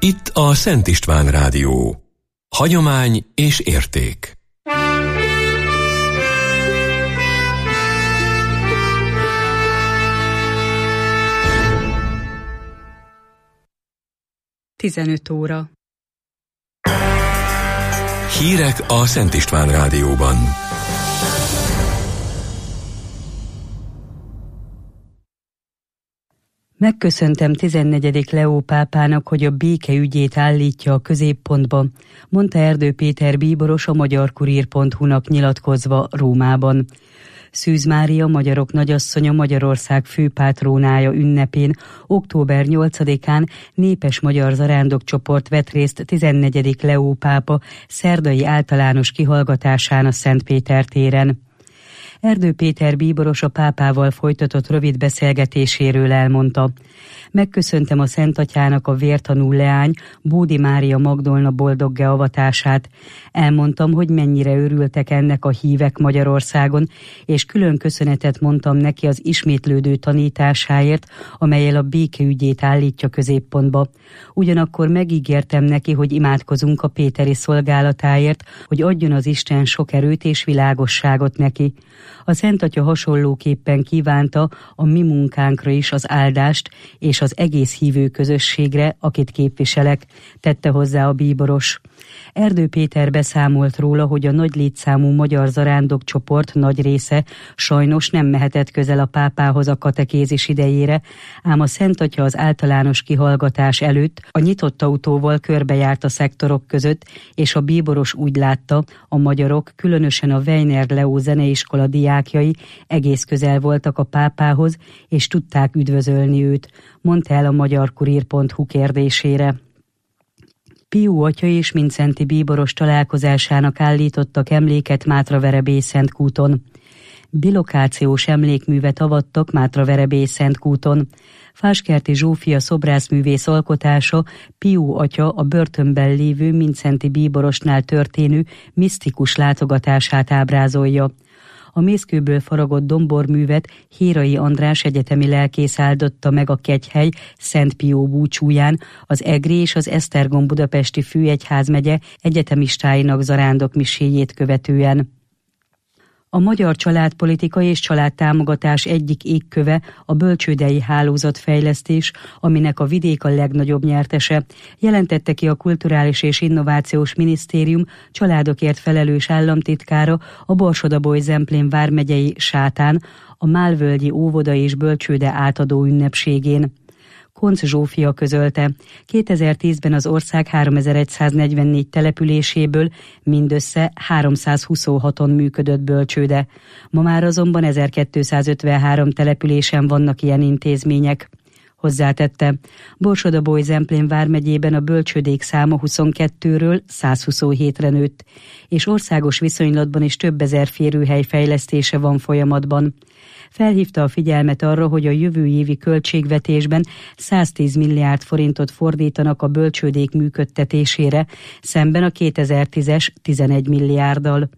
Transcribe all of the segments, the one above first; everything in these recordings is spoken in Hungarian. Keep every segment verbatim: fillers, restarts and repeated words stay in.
Itt a Szent István Rádió. Hagyomány és érték. tizenöt óra. Hírek a Szent István Rádióban. Megköszöntem tizennegyedik Leó pápának, hogy a béke ügyét állítja a középpontba, mondta Erdő Péter bíboros a magyar kurír pont hu-nak nyilatkozva Rómában. Szűz Mária magyarok nagyasszonya Magyarország főpátrónája ünnepén október nyolcadikán népes magyar zarándokcsoport vett részt tizennegyedik Leó pápa szerdai általános kihallgatásán a Szentpéter téren. Erdő Péter bíboros a pápával folytatott rövid beszélgetéséről elmondta: megköszöntem a Szent Atyának a vértanú leány, Bódi Mária Magdolna boldoggá avatását. Elmondtam, hogy mennyire örültek ennek a hívek Magyarországon, és külön köszönetet mondtam neki az ismétlődő tanításáért, amellyel a béke ügyét állítja középpontba. Ugyanakkor megígértem neki, hogy imádkozunk a péteri szolgálatáért, hogy adjon az Isten sok erőt és világosságot neki. A Szent Atya hasonlóképpen kívánta a mi munkánkra is az áldást, és az egész hívő közösségre, akit képviselek, tette hozzá a bíboros. Erdő Péter beszámolt róla, hogy a nagy létszámú magyar zarándokcsoport nagy része sajnos nem mehetett közel a pápához a katekézis idejére, ám a Szent Atya az általános kihallgatás előtt a nyitott autóval körbejárt a szektorok között, és a bíboros úgy látta, a magyarok, különösen a Weiner Leó zeneiskola diákjai egész közel voltak a pápához, és tudták üdvözölni őt, mondta el a magyar kurír pont hu kérdésére. Pius atya és Mindszenty bíboros találkozásának állítottak emléket Mátraverebély-Szentkúton. Bilokációs emlékművet avattak Mátraverebély-Szentkúton. Fáskerti Zsófia szobrászművész alkotása Pius atya a börtönben lévő Mindszenty bíborosnál történő misztikus látogatását ábrázolja. A mészkőből faragott domborművet Hérai András egyetemi lelkész áldotta meg a Kegyhely Szent Pió búcsúján az Egri és az Esztergom budapesti főegyházmegye egyetemistáinak zarándokmiséjét követően. A magyar családpolitika és családtámogatás egyik égköve a bölcsődei hálózatfejlesztés, aminek a vidék a legnagyobb nyertese, jelentette ki a Kulturális és Innovációs Minisztérium családokért felelős államtitkára a Borsod-Abaúj-Zemplén vármegyei Sátán a Málvölgyi óvoda és bölcsőde átadó ünnepségén. Koncz Zsófia közölte, kétezer-tízben az ország háromezer-száznegyvennégy településéből mindössze háromszázhuszonhaton működött bölcsőde. Ma már azonban ezerkétszázötvenhárom településen vannak ilyen intézmények. Hozzátette, Borsod-Abaúj-Zemplén vármegyében a bölcsődék száma huszonkettőről százhuszonhétre nőtt, és országos viszonylatban is több ezer férőhely fejlesztése van folyamatban. Felhívta a figyelmet arra, hogy a jövő évi költségvetésben száztíz milliárd forintot fordítanak a bölcsődék működtetésére, szemben a kétezer-tízes tizenegy milliárddal.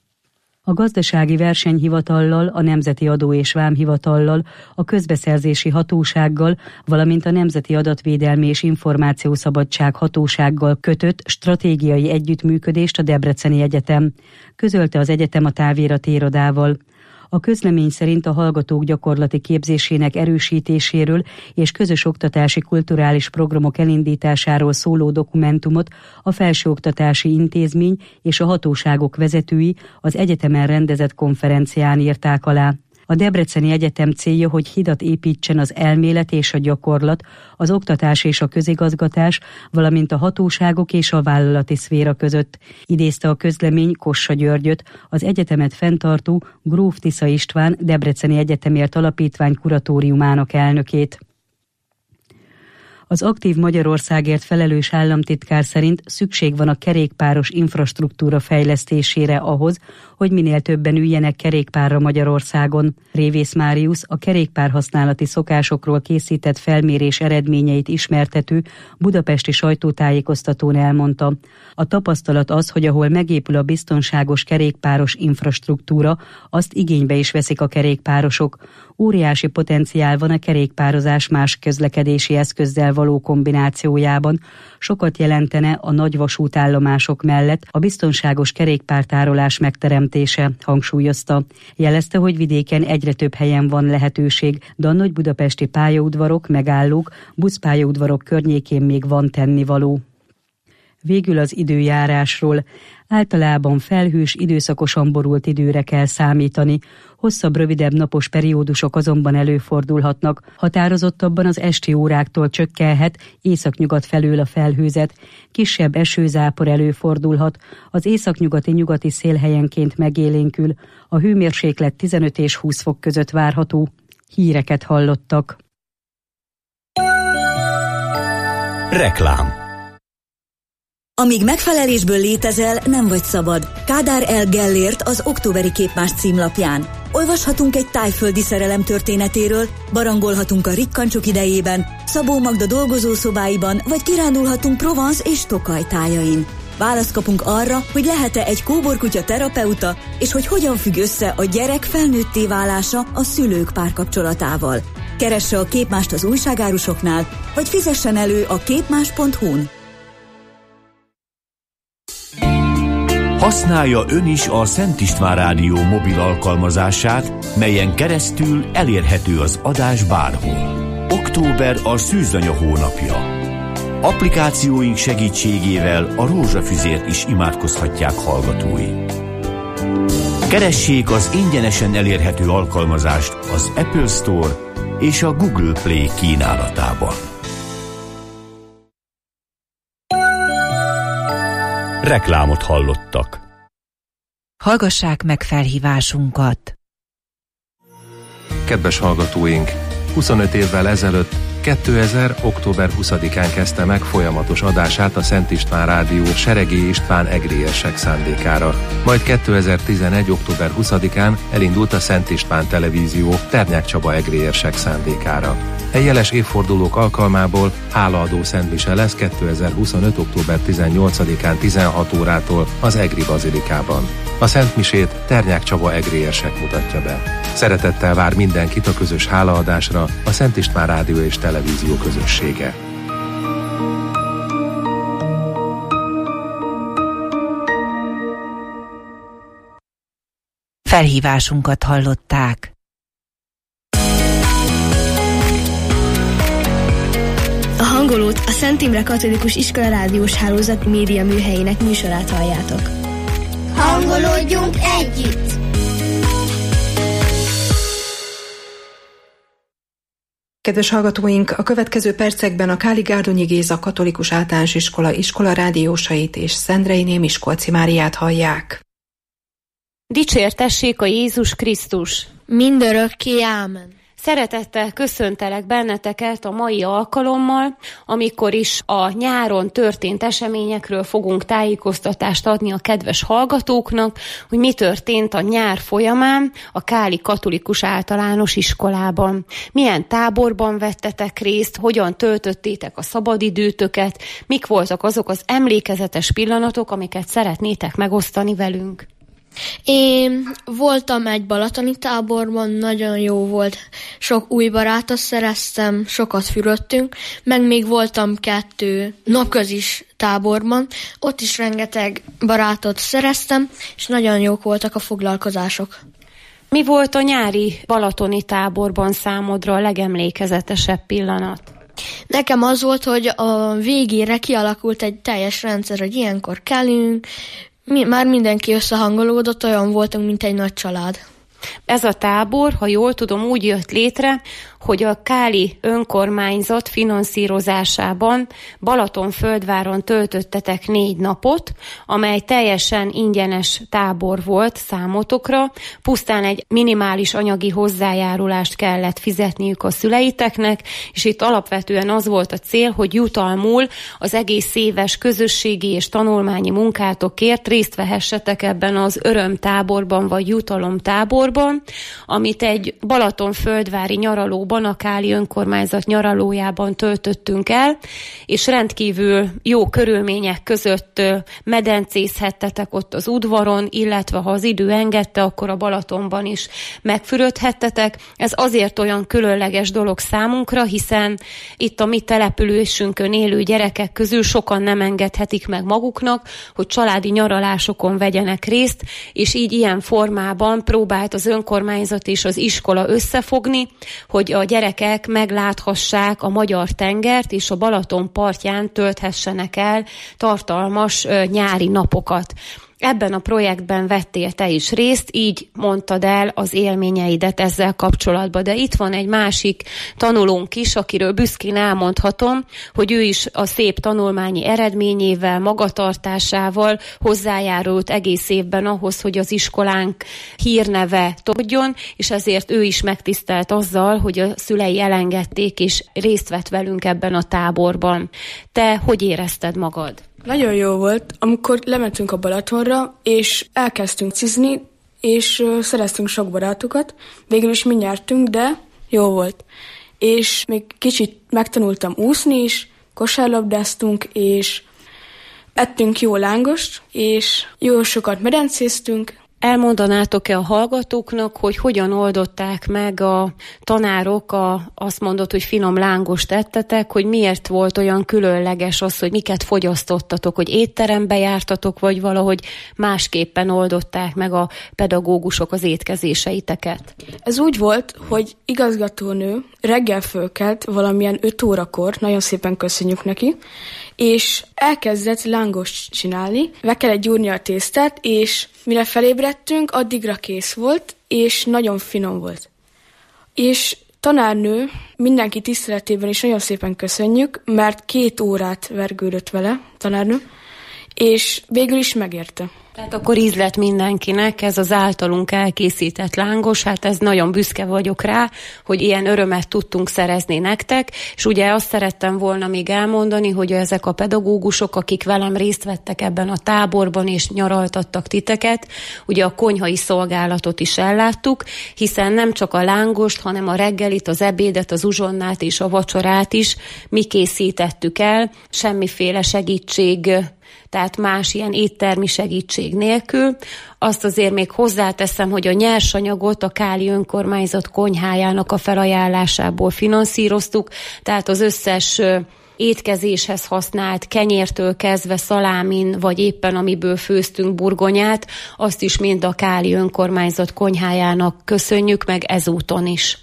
A gazdasági versenyhivatallal, a Nemzeti Adó és Vámhivatallal, a Közbeszerzési Hatósággal, valamint a Nemzeti Adatvédelmi és Információszabadság Hatósággal kötött stratégiai együttműködést a Debreceni Egyetem, közölte az egyetem a távirati irodával. A közlemény szerint a hallgatók gyakorlati képzésének erősítéséről és közös oktatási kulturális programok elindításáról szóló dokumentumot a felsőoktatási intézmény és a hatóságok vezetői az egyetemen rendezett konferencián írták alá. A Debreceni Egyetem célja, hogy hidat építsen az elmélet és a gyakorlat, az oktatás és a közigazgatás, valamint a hatóságok és a vállalati szféra között, idézte a közlemény Kossa Györgyöt, az egyetemet fenntartó Gróf Tisza István Debreceni Egyetemért Alapítvány kuratóriumának elnökét. Az Aktív Magyarországért felelős államtitkár szerint szükség van a kerékpáros infrastruktúra fejlesztésére ahhoz, hogy minél többen üljenek kerékpárra Magyarországon. Révész Máriusz a kerékpárhasználati szokásokról készített felmérés eredményeit ismertető budapesti sajtótájékoztatón elmondta. A tapasztalat az, hogy ahol megépül a biztonságos kerékpáros infrastruktúra, azt igénybe is veszik a kerékpárosok. Óriási potenciál van a kerékpározás más közlekedési eszközzel való kombinációjában. Sokat jelentene a nagy vasútállomások mellett a biztonságos kerékpártárolás megteremtése, hangsúlyozta. Jelezte, hogy vidéken egyre több helyen van lehetőség, de a nagy budapesti pályaudvarok, megállók, buszpályaudvarok környékén még van tennivaló. Végül az időjárásról. Általában felhős, időszakosan borult időre kell számítani. Hosszabb, rövidebb napos periódusok azonban előfordulhatnak. Határozottabban az esti óráktól csökkenhet északnyugat felől a felhőzet. Kisebb esőzápor előfordulhat. Az északnyugati nyugati szél helyenként megélénkül. A hőmérséklet tizenöt és húsz fok között várható. Híreket hallottak. Reklám. Amíg megfelelésből létezel, nem vagy szabad. Kádár L. Gellért az októberi Képmás címlapján. Olvashatunk egy tájföldi szerelem történetéről, barangolhatunk a rikkancsok idejében, Szabó Magda dolgozószobáiban, vagy kirándulhatunk Provence és Tokaj tájain. Választ kapunk arra, hogy lehet-e egy kóborkutya terapeuta, és hogy hogyan függ össze a gyerek felnőtté válása a szülők párkapcsolatával. Keresse a Képmást az újságárusoknál, vagy fizessen elő a képmás pont hu-n. Használja ön is a Szent István Rádió mobil alkalmazását, melyen keresztül elérhető az adás bárhol. Október a szűzanya hónapja. Applikációink segítségével a rózsafüzért is imádkozhatják hallgatói. Keressék az ingyenesen elérhető alkalmazást az Apple Store és a Google Play kínálatában. Reklámot hallottak. Hallgassák meg felhívásunkat. Kedves hallgatóink, huszonöt évvel ezelőtt, kétezer. október huszadikán kezdte meg folyamatos adását a Szent István Rádió Seregi István egrélyesek szándékára. Majd kétezer-tizenegy. október huszadikán elindult a Szent István Televízió Ternyák Csaba egrélyesek szándékára. E jeles évfordulók alkalmából hálaadó szentmise lesz kétezer-huszonöt. október tizennyolcadikán tizenhat órától az Egri Bazilikában. A szentmisét Ternyák Csaba egrélyesek mutatja be. Szeretettel vár mindenkit a közös hálaadásra a Szent István Rádió és Televízió közössége. Felhívásunkat hallották. A Hangolót, a Szent Imre Katolikus Iskola rádiós hálózat média műhelyének műsorát halljátok. Hangolódjunk együtt! Kedves hallgatóink, a következő percekben a Káli Gárdonyi Géza Katolikus Általános Iskola iskola rádiósait és Szendrei Miskolci Máriát hallják. Dicsértessék a Jézus Krisztus! Mindörökké ámen! Szeretettel köszöntelek benneteket a mai alkalommal, amikor is a nyáron történt eseményekről fogunk tájékoztatást adni a kedves hallgatóknak, hogy mi történt a nyár folyamán a Káli Katolikus Általános Iskolában. Milyen táborban vettetek részt, hogyan töltöttétek a szabadidőtöket, mik voltak azok az emlékezetes pillanatok, amiket szeretnétek megosztani velünk. Én voltam egy balatoni táborban, nagyon jó volt. Sok új barátot szereztem, sokat fürödtünk, meg még voltam kettő napközis táborban, ott is rengeteg barátot szereztem, és nagyon jók voltak a foglalkozások. Mi volt a nyári balatoni táborban számodra a legemlékezetesebb pillanat? Nekem az volt, hogy a végére kialakult egy teljes rendszer, hogy ilyenkor kellünk, Mi, már mindenki összehangolódott, olyan voltunk, mint egy nagy család. Ez a tábor, ha jól tudom, úgy jött létre, hogy a káli önkormányzat finanszírozásában Balatonföldváron töltöttetek négy napot, amely teljesen ingyenes tábor volt számotokra, pusztán egy minimális anyagi hozzájárulást kellett fizetniük a szüleiteknek, és itt alapvetően az volt a cél, hogy jutalmul az egész éves közösségi és tanulmányi munkátokért részt vehessetek ebben az örömtáborban vagy jutalomtáborban, táborban, amit egy balatonföldvári nyaralóban, a Káli önkormányzat nyaralójában töltöttünk el, és rendkívül jó körülmények között medencézhettetek ott az udvaron, illetve ha az idő engedte, akkor a Balatonban is megfürödhettetek. Ez azért olyan különleges dolog számunkra, hiszen itt a mi településünkön élő gyerekek közül sokan nem engedhetik meg maguknak, hogy családi nyaralásokon vegyenek részt, és így ilyen formában próbált az önkormányzat és az iskola összefogni, hogy a gyerekek megláthassák a magyar tengert, és a Balaton partján tölthessenek el tartalmas nyári napokat. Ebben a projektben vettél te is részt, így mondtad el az élményeidet ezzel kapcsolatban. De itt van egy másik tanulónk is, akiről büszkén elmondhatom, hogy ő is a szép tanulmányi eredményével, magatartásával hozzájárult egész évben ahhoz, hogy az iskolánk hírneve tudjon, és ezért ő is megtisztelt azzal, hogy a szülei elengedték, és részt vett velünk ebben a táborban. Te hogy érezted magad? Nagyon jó volt, amikor lementünk a Balatonra, és elkezdtünk cizni, és uh, szereztünk sok barátokat. Végül is mi nyertünk, de jó volt. És még kicsit megtanultam úszni is, kosárlabdáztunk, és ettünk jó lángost, és jó sokat medencéztünk. Elmondanátok-e a hallgatóknak, hogy hogyan oldották meg a tanárok, a, azt mondod, hogy finom lángost tettetek, hogy miért volt olyan különleges az, hogy miket fogyasztottatok, hogy étterembe jártatok, vagy valahogy másképpen oldották meg a pedagógusok az étkezéseiteket? Ez úgy volt, hogy igazgatónő reggel fölkelt valamilyen öt órakor, nagyon szépen köszönjük neki, és elkezdett lángost csinálni, le kellett gyúrni a tésztát, és mire felébredtünk, addigra kész volt, és nagyon finom volt. És tanárnő, mindenki tiszteletében is nagyon szépen köszönjük, mert két órát vergődött vele, tanárnő, és végül is megérte. Tehát akkor ízlet mindenkinek ez az általunk elkészített lángos, hát ez nagyon büszke vagyok rá, hogy ilyen örömet tudtunk szerezni nektek, és ugye azt szerettem volna még elmondani, hogy ezek a pedagógusok, akik velem részt vettek ebben a táborban és nyaraltattak titeket, ugye a konyhai szolgálatot is elláttuk, hiszen nem csak a lángost, hanem a reggelit, az ebédet, az uzsonnát és a vacsorát is mi készítettük el, semmiféle segítség, tehát más ilyen éttermi segítség nélkül. Azt azért még hozzáteszem, hogy a nyersanyagot a Káli önkormányzat konyhájának a felajánlásából finanszíroztuk, tehát az összes étkezéshez használt kenyértől kezdve szalámin, vagy éppen amiből főztünk burgonyát, azt is mind a Káli önkormányzat konyhájának köszönjük meg ezúton is.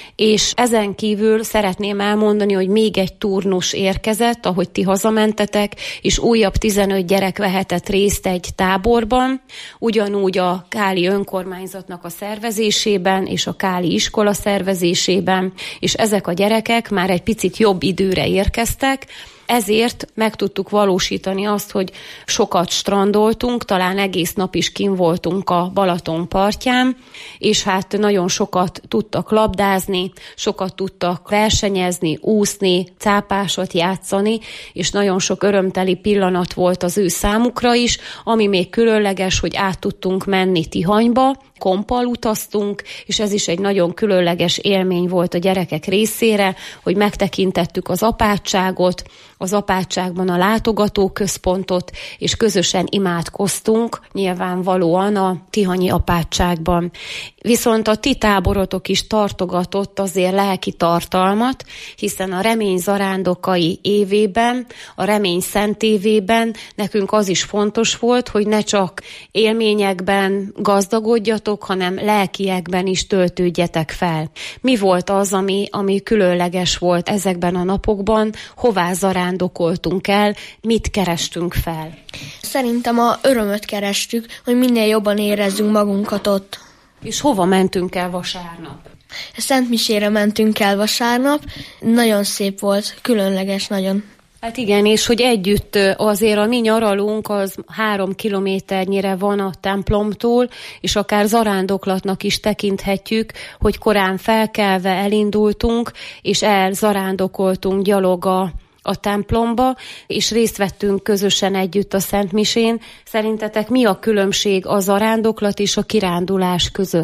És ezen kívül szeretném elmondani, hogy még egy turnus érkezett, ahogy ti hazamentetek, és újabb tizenöt gyerek vehetett részt egy táborban, ugyanúgy a Káli önkormányzatnak a szervezésében, és a Káli iskola szervezésében, és ezek a gyerekek már egy picit jobb időre érkeztek, ezért meg tudtuk valósítani azt, hogy sokat strandoltunk, talán egész nap is kint voltunk a Balaton partján, és hát nagyon sokat tudtak labdázni, sokat tudtak versenyezni, úszni, cápásot játszani, és nagyon sok örömteli pillanat volt az ő számukra is, ami még különleges, hogy át tudtunk menni Tihanyba, kompal utaztunk, és ez is egy nagyon különleges élmény volt a gyerekek részére, hogy megtekintettük az apátságot, az apátságban a látogatóközpontot, és közösen imádkoztunk, nyilvánvalóan a tihanyi apátságban. Viszont a ti táborotok is tartogatott azért lelki tartalmat, hiszen a Remény zarándokai évében, a Remény szent évében nekünk az is fontos volt, hogy ne csak élményekben gazdagodjatok, hanem lelkiekben is töltődjetek fel. Mi volt az, ami, ami különleges volt ezekben a napokban, hová zarándokoltunk el, mit kerestünk fel? Szerintem a örömöt kerestük, hogy minél jobban érezzünk magunkat ott. És hova mentünk el vasárnap? Szentmisére mentünk el vasárnap, nagyon szép volt, különleges nagyon. Hát igen, és hogy együtt azért a mi nyaralunk az három kilométernyire van a templomtól, és akár zarándoklatnak is tekinthetjük, hogy korán felkelve elindultunk, és elzarándokoltunk gyalog a a templomba, és részt vettünk közösen együtt a Szentmisén. Szerintetek mi a különbség a zarándoklat és a kirándulás között?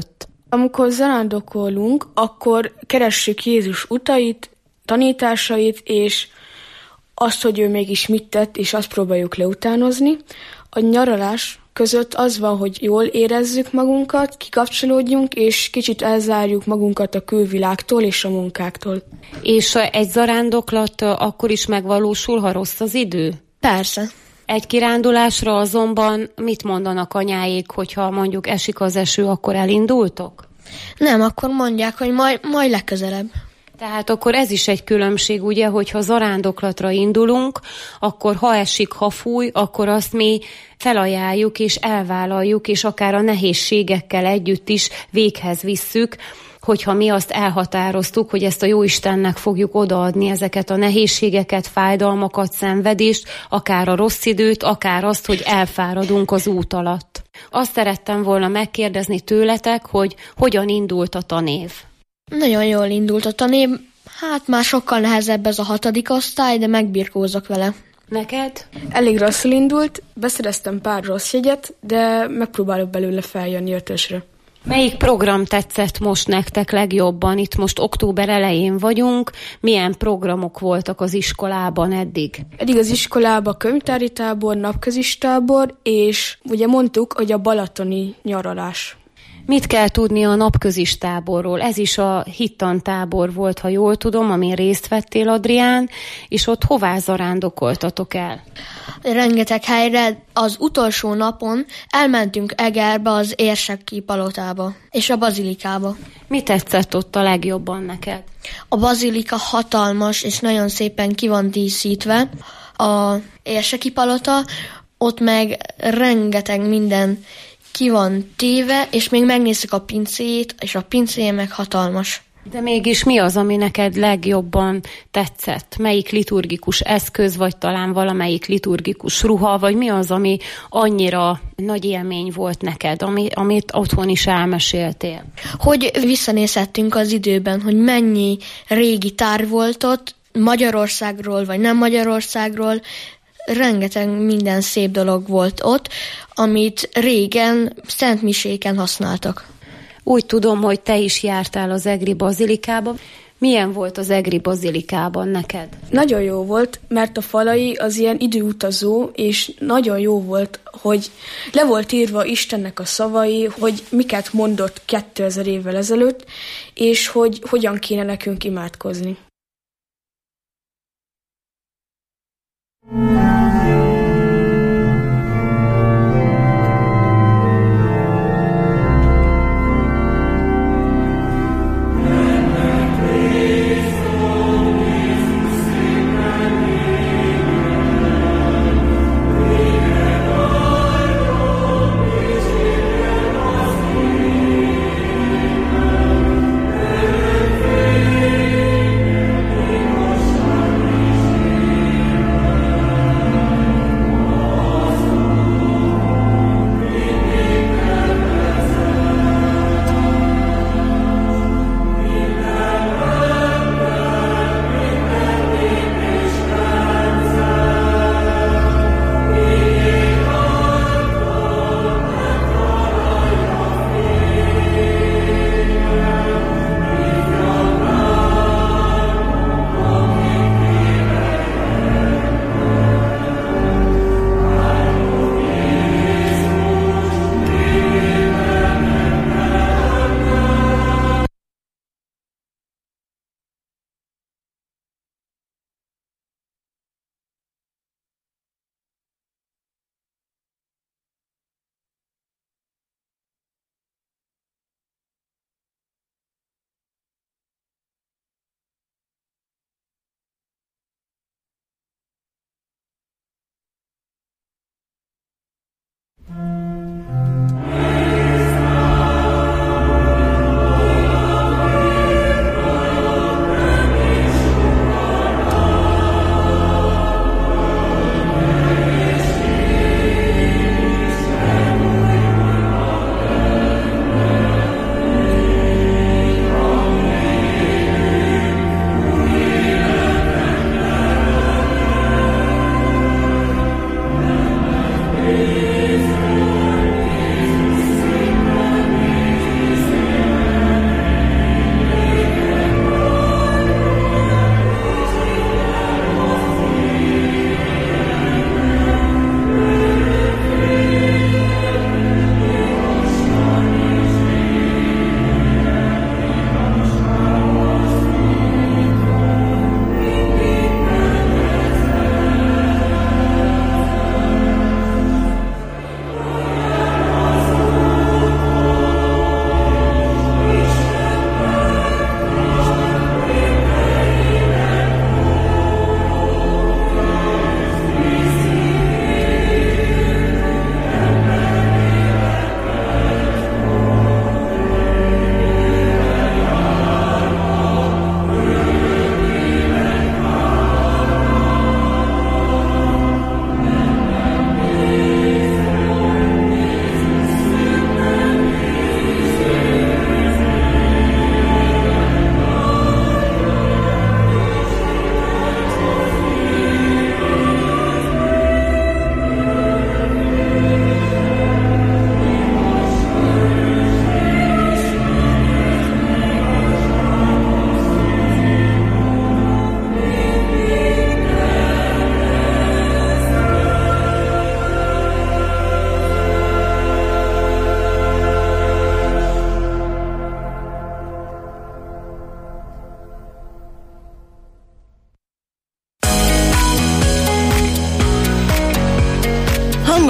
Amikor zarándokolunk, akkor keressük Jézus utait, tanításait, és azt, hogy ő mégis mit tett, és azt próbáljuk leutánozni. A nyaralás között az van, hogy jól érezzük magunkat, kikapcsolódjunk, és kicsit elzárjuk magunkat a külvilágtól és a munkáktól. És egy zarándoklat akkor is megvalósul, ha rossz az idő? Persze. Egy kirándulásra azonban mit mondanak anyáik, hogyha mondjuk esik az eső, akkor elindultok? Nem, akkor mondják, hogy majd, majd legközelebb. Tehát akkor ez is egy különbség, ugye, hogyha zarándoklatra indulunk, akkor ha esik, ha fúj, akkor azt mi felajánljuk és elvállaljuk, és akár a nehézségekkel együtt is véghez visszük, hogyha mi azt elhatároztuk, hogy ezt a Jóistennek fogjuk odaadni, ezeket a nehézségeket, fájdalmakat, szenvedést, akár a rossz időt, akár azt, hogy elfáradunk az út alatt. Azt szerettem volna megkérdezni tőletek, hogy hogyan indult a tanév. Nagyon jól indult a tanév, hát már sokkal nehezebb ez a hatodik osztály, de megbirkózok vele. Neked? Elég rosszul indult, beszereztem pár rossz jegyet, de megpróbálok belőle feljönni ötösre. Melyik program tetszett most nektek legjobban? Itt most október elején vagyunk. Milyen programok voltak az iskolában eddig? Eddig az iskolában könyvtári tábor, napközis tábor, és ugye mondtuk, hogy a balatoni nyaralás. Mit kell tudni a napközis táborról? Ez is a hittantábor volt, ha jól tudom, amin részt vettél, Adrián, és ott hová zarándokoltatok el? Rengeteg helyre. Az utolsó napon elmentünk Egerbe, az érseki palotába, és a bazilikába. Mi tetszett ott a legjobban neked? A bazilika hatalmas, és nagyon szépen ki van díszítve. A érseki palota, ott meg rengeteg minden ki van téve, és még megnézzük a pincéjét, és a pincéje meg hatalmas. De mégis mi az, ami neked legjobban tetszett? Melyik liturgikus eszköz, vagy talán valamelyik liturgikus ruha, vagy mi az, ami annyira nagy élmény volt neked, ami, amit otthon is elmeséltél? Hogy visszanézhettünk az időben, hogy mennyi régi tár volt ott, Magyarországról, vagy nem Magyarországról, rengeteg minden szép dolog volt ott, amit régen szentmiséken használtak. Úgy tudom, hogy te is jártál az egri bazilikába. Milyen volt az egri bazilikában neked? Nagyon jó volt, mert a falai az ilyen időutazó, és nagyon jó volt, hogy le volt írva Istennek a szavai, hogy miket mondott kétezer évvel ezelőtt, és hogy hogyan kéne nekünk imádkozni.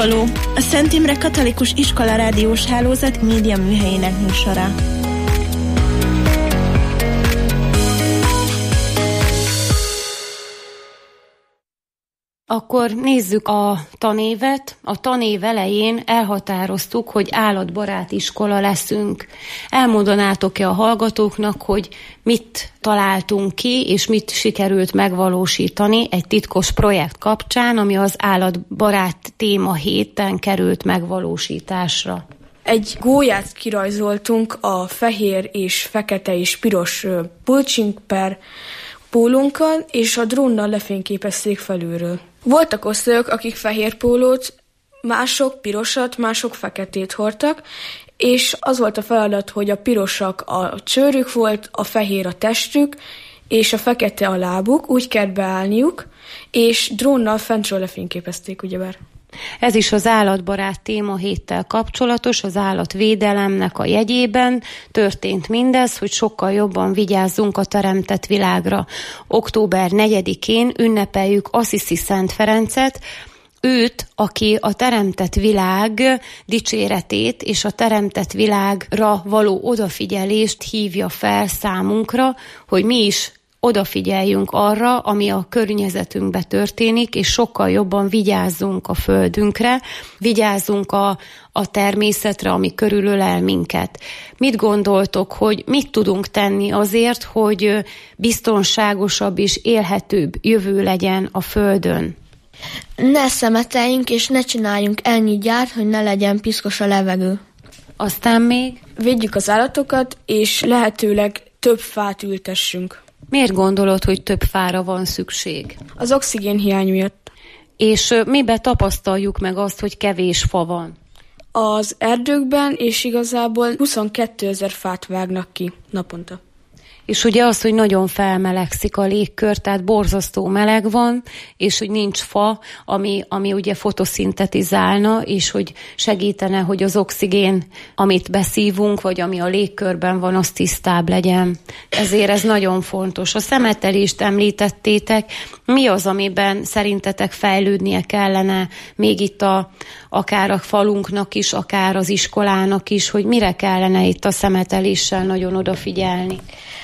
Hangoló, a Szent Imre Katolikus Iskola rádiós hálózat média műhelyének műsora. Akkor nézzük a tanévet. A tanév elején elhatároztuk, hogy állatbarát iskola leszünk. Elmondanátok-e a hallgatóknak, hogy mit találtunk ki, és mit sikerült megvalósítani egy titkos projekt kapcsán, ami az állatbarát téma héten került megvalósításra? Egy gólyát kirajzoltunk a fehér és fekete és piros pulcsink per pólónkkal, és a drónnal lefényképezték felülről. Voltak osztályok, akik fehér pólót, mások pirosat, mások feketét hordtak, és az volt a feladat, hogy a pirosak a csőrük volt, a fehér a testük, és a fekete a lábuk, úgy kell beállniuk, és drónnal fentről lefényképezték, ugyebár. Ez is az állatbarát téma héttel kapcsolatos, az állatvédelemnek a jegyében történt mindez, hogy sokkal jobban vigyázzunk a teremtett világra. október negyedikén ünnepeljük Assisi Szent Ferencet, őt, aki a teremtett világ dicséretét és a teremtett világra való odafigyelést hívja fel számunkra, hogy mi is odafigyeljünk arra, ami a környezetünkben történik, és sokkal jobban vigyázzunk a földünkre, vigyázzunk a, a természetre, ami körülölel minket. Mit gondoltok, hogy mit tudunk tenni azért, hogy biztonságosabb és élhetőbb jövő legyen a földön? Ne szemeteljünk, és ne csináljunk ennyi gyárt, hogy ne legyen piszkos a levegő. Aztán még? Védjük az állatokat, és lehetőleg több fát ültessünk. Miért gondolod, hogy több fára van szükség? Az oxigén hiány miatt. És miben tapasztaljuk meg azt, hogy kevés fa van? Az erdőkben, és igazából huszonkétezer fát vágnak ki naponta. És ugye az, hogy nagyon felmelegszik a légkör, tehát borzasztó meleg van, és hogy nincs fa, ami, ami ugye fotoszintetizálna, és hogy segítene, hogy az oxigén, amit beszívunk, vagy ami a légkörben van, az tisztább legyen. Ezért ez nagyon fontos. A szemetelést említettétek. Mi az, amiben szerintetek fejlődnie kellene még itt a, akár a falunknak is, akár az iskolának is, hogy mire kellene itt a szemeteléssel nagyon odafigyelni?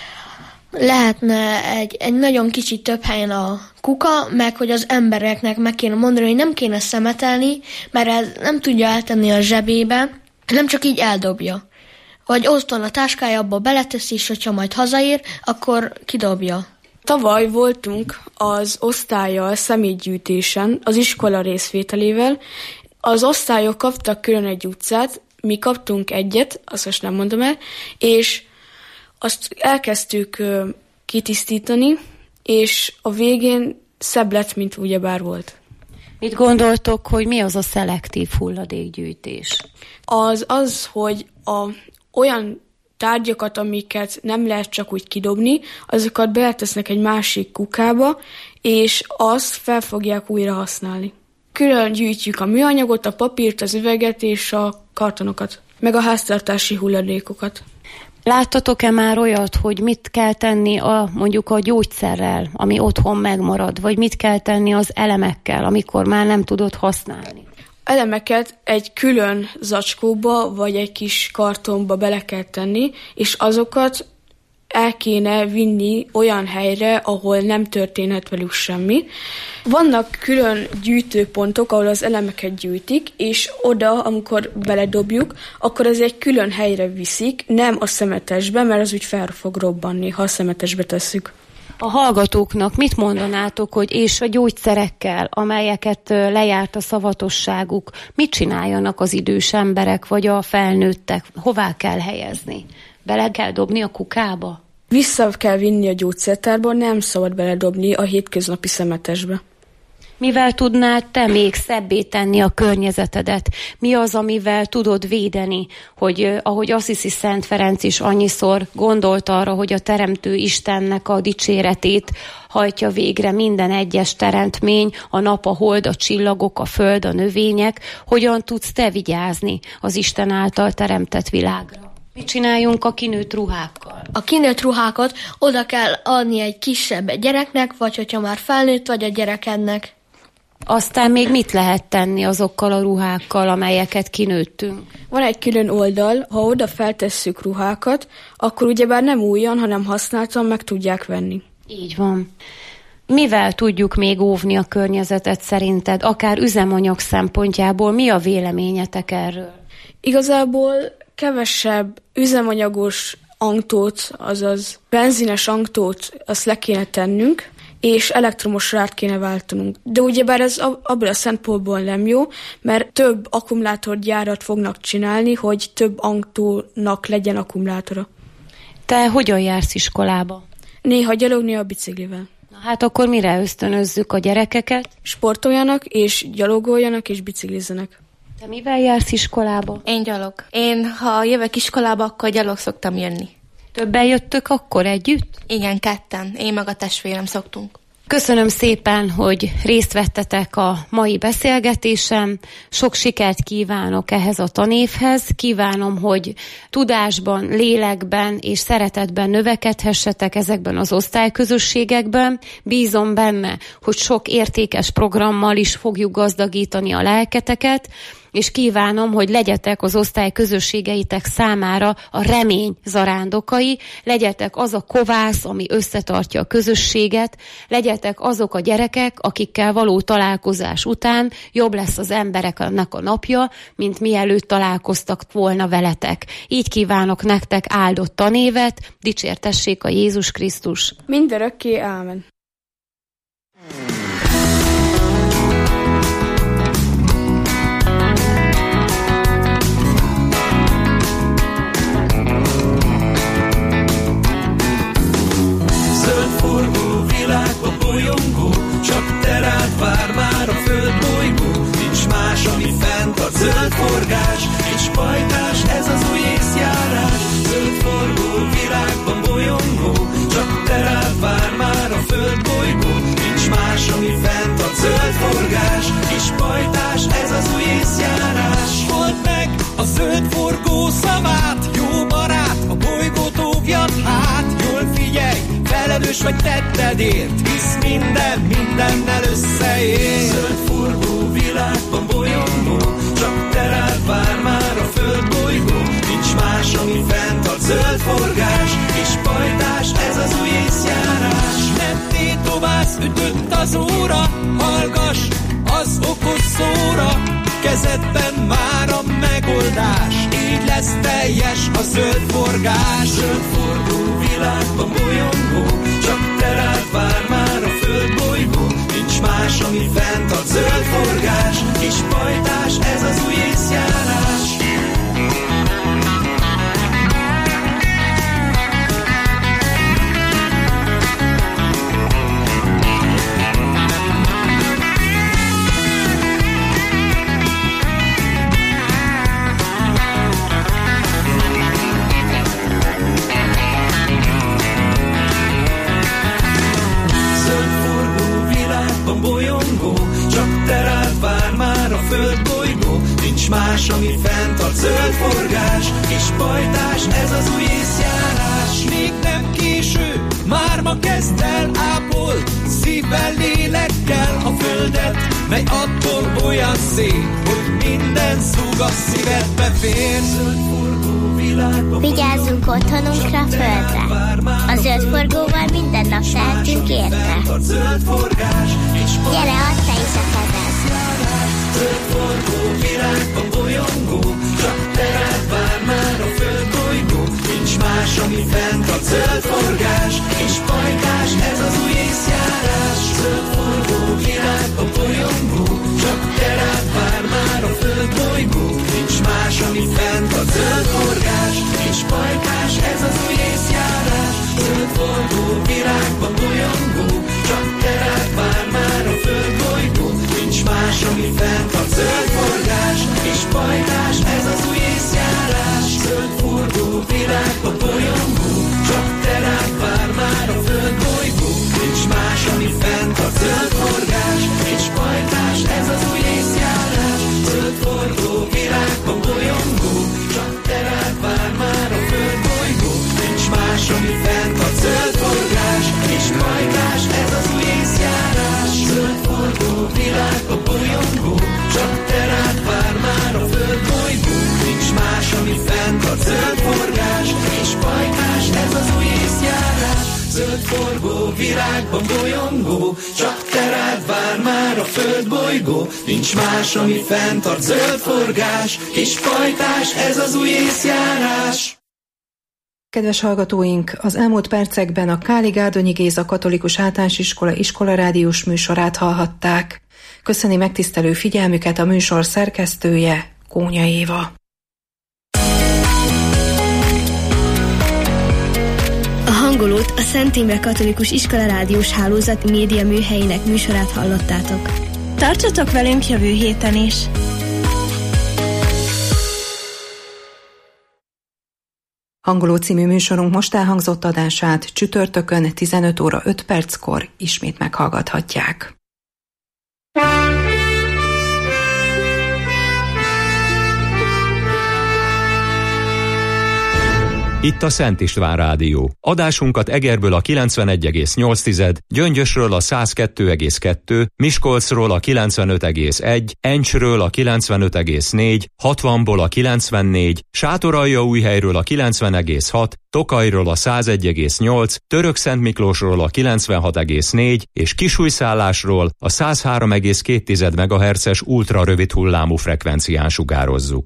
Lehetne egy, egy nagyon kicsit több helyen a kuka, meg hogy az embereknek meg kéne mondani, hogy nem kéne szemetelni, mert ez nem tudja eltenni a zsebébe, nem csak így eldobja. Vagy ott van a táskája, abba beleteszi, és hogyha majd hazaér, akkor kidobja. Tavaly voltunk az osztállyal szemétgyűjtésen, az iskola részvételével. Az osztályok kaptak külön egy utcát, mi kaptunk egyet, azt most nem mondom el, és azt elkezdtük uh, kitisztítani, és a végén szebb lett, mint ugyebár volt. Mit gondoltok, hogy mi az a szelektív hulladékgyűjtés? Az az, hogy a, olyan tárgyakat, amiket nem lehet csak úgy kidobni, azokat beletesznek egy másik kukába, és azt fel fogják újra használni. Külön gyűjtjük a műanyagot, a papírt, az üveget és a kartonokat, meg a háztartási hulladékokat. Láttatok-e már olyat, hogy mit kell tenni a, mondjuk a gyógyszerrel, ami otthon megmarad, vagy mit kell tenni az elemekkel, amikor már nem tudod használni? Elemeket egy külön zacskóba, vagy egy kis kartonba bele kell tenni, és azokat el kéne vinni olyan helyre, ahol nem történhet velük semmi. Vannak külön gyűjtőpontok, ahol az elemeket gyűjtik, és oda, amikor beledobjuk, akkor ez egy külön helyre viszik, nem a szemetesbe, mert az úgy fel fog robbanni, ha a szemetesbe tesszük. A hallgatóknak mit mondanátok, hogy és a gyógyszerekkel, amelyeket lejárt a szavatosságuk, mit csináljanak az idős emberek, vagy a felnőttek? Hová kell helyezni? Bele kell dobni a kukába? Vissza kell vinni a gyógyszertárba, nem szabad beledobni a hétköznapi szemetesbe. Mivel tudnád te még szebbé tenni a környezetedet? Mi az, amivel tudod védeni, hogy ahogy Assisi Szent Ferenc is annyiszor gondolt arra, hogy a Teremtő Istennek a dicséretét hajtja végre minden egyes teremtmény, a nap, a hold, a csillagok, a föld, a növények, hogyan tudsz te vigyázni az Isten által teremtett világra? Mit csináljunk a kinőtt ruhákkal? A kinőtt ruhákat oda kell adni egy kisebb gyereknek, vagy hogyha már felnőtt vagy a gyerekednek. Aztán még mit lehet tenni azokkal a ruhákkal, amelyeket kinőttünk? Van egy külön oldal, ha oda feltesszük ruhákat, akkor ugyebár nem újon, hanem használtan meg tudják venni. Így van. Mivel tudjuk még óvni a környezetet szerinted, akár üzemanyag szempontjából? Mi a véleményetek erről? Igazából kevesebb üzemanyagos autót, azaz benzines autót, azt le kéne tennünk, és elektromosra át kéne váltanunk. De ugyebár ez abból a szempontból nem jó, mert több akkumulátorgyárat fognak csinálni, hogy több autónak legyen akkumulátora. Te hogyan jársz iskolába? Néha gyalog, néha biciklivel. Na hát akkor mire ösztönözzük a gyerekeket? Sportoljanak, és gyalogoljanak, és biciklizzenek. Te mivel jársz iskolába? Én gyalog. Én, ha jövök iskolába, akkor gyalog szoktam jönni. Többen jöttök akkor együtt? Igen, ketten. Én meg a testvérem szoktunk. Köszönöm szépen, hogy részt vettetek a mai beszélgetésem. Sok sikert kívánok ehhez a tanévhez. Kívánom, hogy tudásban, lélekben és szeretetben növekedhessetek ezekben az osztályközösségekben. Bízom benne, hogy sok értékes programmal is fogjuk gazdagítani a lelketeket, és kívánom, hogy legyetek az osztály közösségeitek számára a remény zarándokai, legyetek az a kovász, ami összetartja a közösséget, legyetek azok a gyerekek, akikkel való találkozás után jobb lesz az embereknek a napja, mint mielőtt találkoztak volna veletek. Így kívánok nektek áldott tanévet, dicsértessék a Jézus Krisztus. Mindörökké, ámen. Csak te rád vár már a földbolygó, nincs más, ami fenntart. Zöld forgás és pajtás, ez az új észjárás. Zöld forgó világban bolyongó, csak te rád vár már a földbolygó, nincs más, ami fenntart. Zöld forgás és pajtás, ez az új észjárás. Mondd meg a zöld forgó szavát, jó barát, a bolygót óvjad hát. Jól figyelj, felelős vagy tettedért, hisz minden, mindennel összeér. Zöld forgó világban bolyongó, csak te rád vár már a földbolygó, nincs más, ami fenntart. Zöld forgás és pajtás, ez az új észjárás. Nem tétoválsz, ütött az óra, hallgass az okos szóra, kezedben már a megoldás, így lesz teljes a zöld forgás. Zöld forgó világban bolyongó, csak te rád vár már a földbolygó, nincs más, ami fenntart. Zöld forgás és pajtás, ez az új észjárás. Bolyongó, csak te rád vár már a földbolygó, nincs más, ami fenntart. Zöld forgás és pajtás, ez az új észjárás. Még nem késő, már ma kezd el, ápol szívvel, lélekkel a földet, mely attól olyan szép, hogy minden szúg a szívedbe fér. Zöld forgó világban vigyázzunk otthonunkra, a földre. A zöld forgóval minden nap tehetünk érte. Gyere, add te is a kezed. Zöld forgó világban bolyongó, csak te rád vár már a földbolygó, nincs más, ami fenntart. Zöld forgás és pajtás, ez az új észjárás. Zöld forgó világban bolyongó, csak te rád vár már a földbolygó, nincs más, ami fenntart. Zöld forgás és pajtás, ez az új észjárás. Zöld forgó világban bolyongó, csak te rád vár már a földbolygó, virágban bolyongó, csak te rád vár már a földbolygó. Nincs más, ami fenntart zöld forgás, kis pajtás, ez az új észjárás. Kedves hallgatóink, az elmúlt percekben a Káli Gárdonyi Géza Katolikus Általános Iskola iskolarádiós műsorát hallhatták. Köszöni megtisztelő figyelmüket a műsor szerkesztője, Kónya Éva. A hangolót a Szent Imre Katolikus Iskola rádiós hálózat média műhelyének műsorát hallottátok. Tartsatok velünk jövő héten is! Hangoló című műsorunk most elhangzott adását csütörtökön tizenöt óra öt perckor ismét meghallgathatják. Itt a Szent István Rádió. Adásunkat Egerből a kilencvenegy egész nyolc, Gyöngyösről a száz kettő egész kettő, Miskolcról a kilencvenöt egész egy, Encsről a kilencvenöt egész négy, hatvanból a kilencvennégy, Sátoraljaújhelyről a kilencven egész hat, Tokajról a száz egy egész nyolc, Törökszentmiklósról a kilencvenhat egész négy és Kisújszállásról a száz három egész két megahertzes ultra rövid hullámú frekvencián sugározzuk.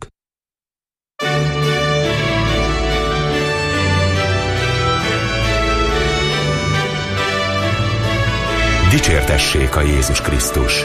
Dicsértessék a Jézus Krisztus!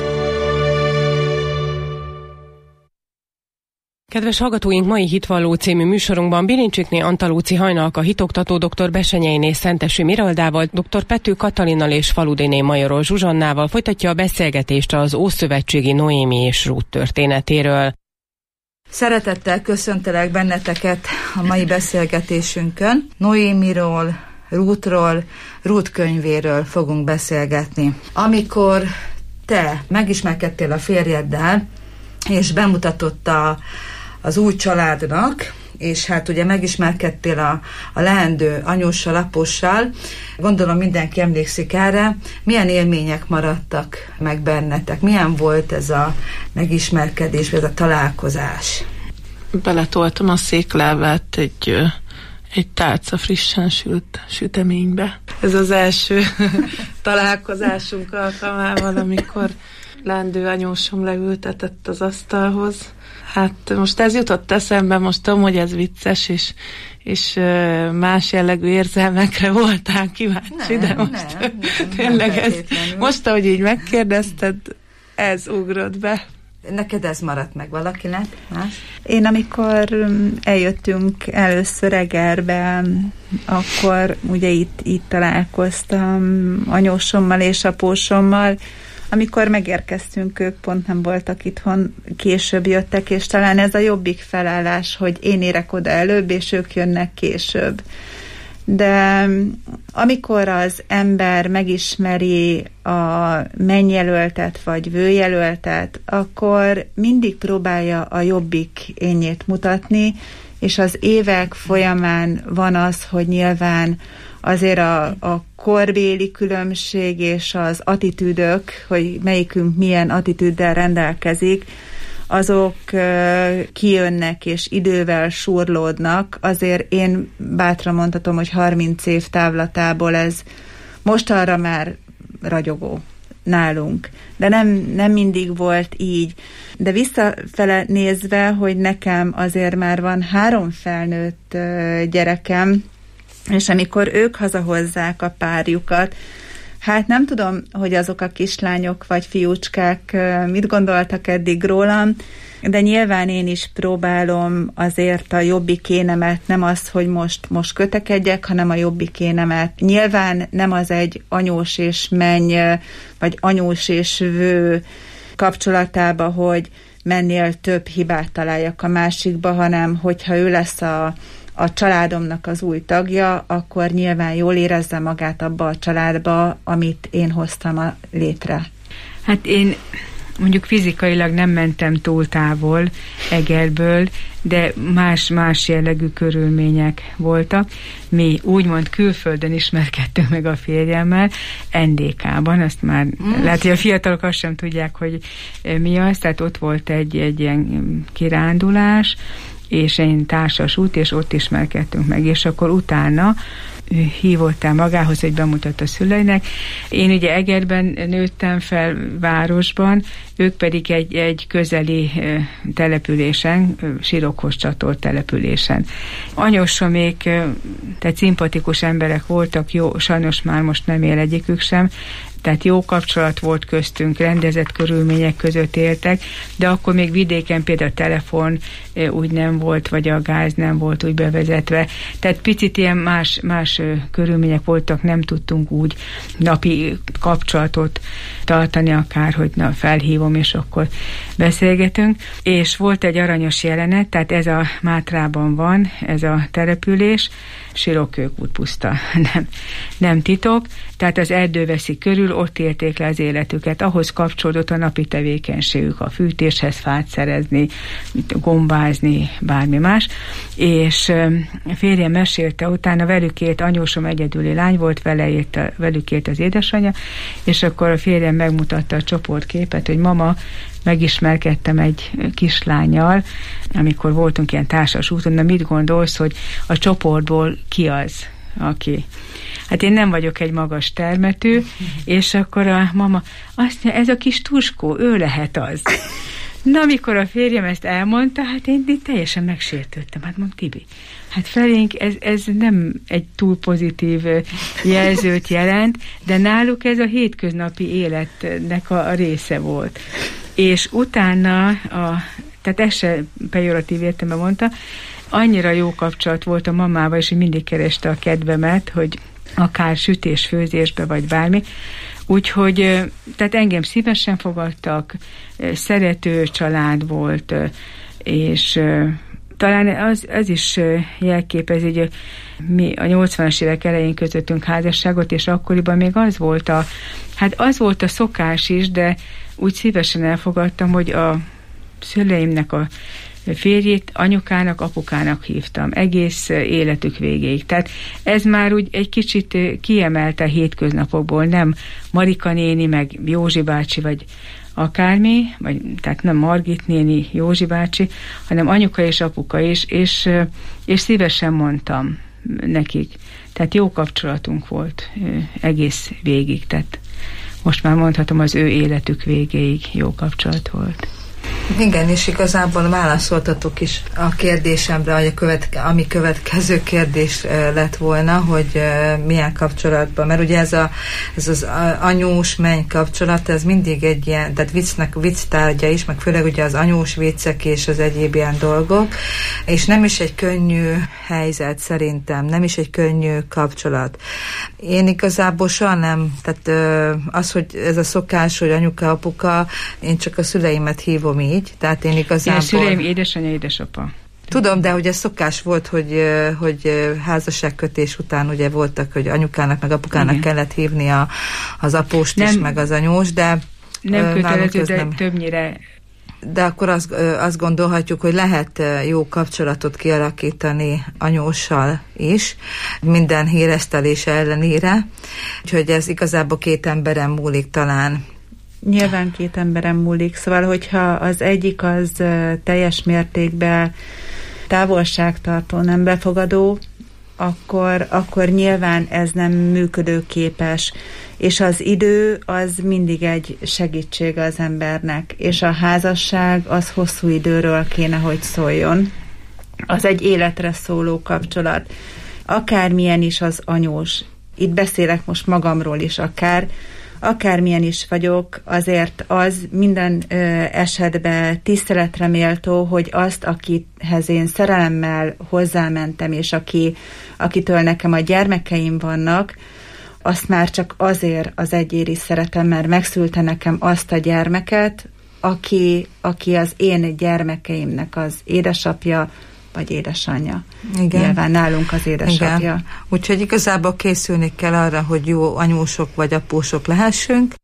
Kedves hallgatóink, mai Hitvalló című műsorunkban Bilincsikné Antalóci Hajnalka hitoktató dr. Besenyeiné Szentesi Miraldával, dr. Pető Katalinnal és Faludiné Majorol Zsuzsannával folytatja a beszélgetést az ószövetségi Noémi és Rút történetéről. Szeretettel köszöntelek benneteket a mai beszélgetésünkön. Noémiról, Rútról, Rút könyvéről fogunk beszélgetni. Amikor te megismerkedtél a férjeddel, és bemutatott a, az új családnak, és hát ugye megismerkedtél a, a leendő anyóssal, apussal, gondolom mindenki emlékszik erre, milyen élmények maradtak meg bennetek? Milyen volt ez a megismerkedés, vagy ez a találkozás? Beletoltam a széklábát egy... egy tálca frissen sült süteménybe. Ez az első találkozásunk alkalmával, amikor leendő anyósom leültetett az asztalhoz. Hát most ez jutott eszembe, most tudom, hogy ez vicces, és, és más jellegű érzelmekre voltál kíváncsi, nem, de most nem, nem, tényleg nem ez, most, ahogy így megkérdezted, ez ugrott be. Neked ez maradt meg, valakinek más? Én amikor eljöttünk először Egerbe, akkor ugye itt, itt találkoztam anyósommal és apósommal. Amikor megérkeztünk, ők pont nem voltak itthon, később jöttek, és talán ez a jobbik felállás, hogy én érek oda előbb, és ők jönnek később. De amikor az ember megismeri a mennyjelöltet vagy vőjelöltet, akkor mindig próbálja a jobbik énjét mutatni, és az évek folyamán van az, hogy nyilván azért a, a korbéli különbség és az attitűdök, hogy melyikünk milyen attitűddel rendelkezik, azok kijönnek és idővel surlódnak. Azért én bátran mondhatom, hogy harminc év távlatából ez mostanra már ragyogó nálunk. De nem, nem mindig volt így. De visszafele nézve, hogy nekem azért már van három felnőtt gyerekem, és amikor ők hazahozzák a párjukat, hát nem tudom, hogy azok a kislányok vagy fiúcskák mit gondoltak eddig rólam, de nyilván én is próbálom azért a jobbik énemet, nem az, hogy most, most kötekedjek, hanem a jobbik énemet. Nyilván nem az egy anyós és menny, vagy anyós és vő kapcsolatába, hogy mennél több hibát találjak a másikba, hanem hogyha ő lesz a a családomnak az új tagja, akkor nyilván jól érezze magát abba a családba, amit én hoztam a létre. Hát én mondjuk fizikailag nem mentem túl távol Egerből, de más-más jellegű körülmények voltak. Mi úgymond külföldön ismerkedtünk meg a férjemmel, en dé ká-ban, azt már mm. lehet, hogy a fiatalok azt sem tudják, hogy mi az, tehát ott volt egy, egy ilyen kirándulás, és egy társas út, és ott ismerkedtünk meg, és akkor utána hívott el magához, hogy bemutatta szüleinek. Én ugye Egerben nőttem fel, városban, ők pedig egy, egy közeli településen, Sirokhoz csatolt településen. Anyósomék, tehát szimpatikus emberek voltak, jó, sajnos már most nem él egyikük sem, tehát jó kapcsolat volt köztünk, rendezett körülmények között éltek, de akkor még vidéken például a telefon úgy nem volt, vagy a gáz nem volt úgy bevezetve. Tehát picit ilyen más, más körülmények voltak, nem tudtunk úgy napi kapcsolatot tartani, akár, hogy na, felhívom, és akkor beszélgetünk. És volt egy aranyos jelenet, tehát ez a Mátrában van, ez a település, Sirokkőkút puszta, nem, nem titok, tehát az erdő veszi körül, ott élték le az életüket, ahhoz kapcsolódott a napi tevékenységük, a fűtéshez fát szerezni, gombázni, bármi más, és férjem mesélte, utána velük élt, anyósom egyedüli lány volt, vele élt, velük élt az édesanyja, és akkor a férjem megmutatta a csoportképet, hogy mama, megismerkedtem egy kislánnyal, amikor voltunk ilyen társas úton, na mit gondolsz, hogy a csoportból ki az, aki... Hát én nem vagyok egy magas termetű, és akkor a mama azt mondja, ez a kis Tuskó, ő lehet az. Na, amikor a férjem ezt elmondta, hát én, én teljesen megsértődtem. Hát mondom, Tibi, hát felénk ez, ez nem egy túl pozitív jelzőt jelent, de náluk ez a hétköznapi életnek a, a része volt. És utána, a, tehát ez se pejoratív értelemben mondta, annyira jó kapcsolat volt a mamával, és mindig kereste a kedvemet, hogy akár sütés, főzésbe, vagy bármi. Úgyhogy, tehát engem szívesen fogadtak, szerető család volt, és talán az, az is jelképez, hogy mi a nyolcvanas évek elején kötöttünk házasságot, és akkoriban még az volt a, hát az volt a szokás is, de úgy szívesen elfogadtam, hogy a szüleimnek a férjét anyukának, apukának hívtam egész életük végéig. Tehát ez már úgy egy kicsit kiemelte a hétköznapokból, nem Marika néni, meg Józsi bácsi, vagy akármi, vagy tehát nem Margit néni, Józsi bácsi, hanem anyuka és apuka is, és, és szívesen mondtam nekik. Tehát jó kapcsolatunk volt egész végig, tehát most már mondhatom, az ő életük végéig jó kapcsolat volt. Igen, és igazából válaszoltatok is a kérdésemre, hogy a követke, ami következő kérdés lett volna, hogy milyen kapcsolatban, mert ugye ez, a, ez az anyós menny kapcsolat, ez mindig egy ilyen, tehát viccnek, vicc tárgya is, meg főleg ugye az anyós viccek és az egyéb ilyen dolgok, és nem is egy könnyű helyzet szerintem, nem is egy könnyű kapcsolat. Én igazából soha nem, tehát az, hogy ez a szokás, hogy anyuka, apuka, én csak a szüleimet hívom így, tehát én igazából... Én szüleim édesanyja, édesapa. Tudom, de ugye szokás volt, hogy, hogy házasságkötés után ugye voltak, hogy anyukának meg apukának igen. kellett hívni a, az apóst nem, is, meg az anyós, de... Nem kötelező, de nem. többnyire... De akkor azt, azt gondolhatjuk, hogy lehet jó kapcsolatot kialakítani anyóssal is, minden híresztelés ellenére, úgyhogy ez igazából két emberen múlik talán. Nyilván két emberen múlik, szóval hogyha az egyik az teljes mértékben távolságtartó, nem befogadó, akkor, akkor nyilván ez nem működőképes, és az idő az mindig egy segítség az embernek, és a házasság az hosszú időről kéne, hogy szóljon. Az egy életre szóló kapcsolat. Akármilyen is az anyós, itt beszélek most magamról is akár, akármilyen is vagyok, azért az minden ö, esetben tiszteletre méltó, hogy azt, akihez én szerelemmel hozzámentem, és aki, akitől nekem a gyermekeim vannak, azt már csak azért az egyért is szeretem, mert megszülte nekem azt a gyermeket, aki, aki az én gyermekeimnek az édesapja, vagy édesanyja. Igen. Nyilván nálunk az édesapja. Igen. Úgyhogy igazából készülni kell arra, hogy jó anyósok vagy apósok lehessünk.